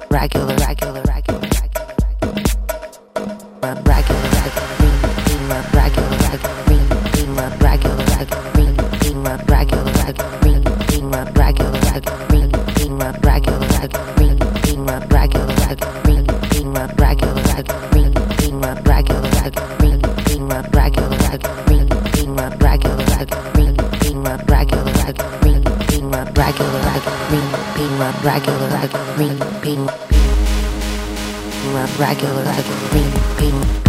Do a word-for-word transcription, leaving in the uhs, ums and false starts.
regular, regular, regular, regular, regular, regular, regular, regular, regular, regular, regular, regular, regular, regular, regular, regular,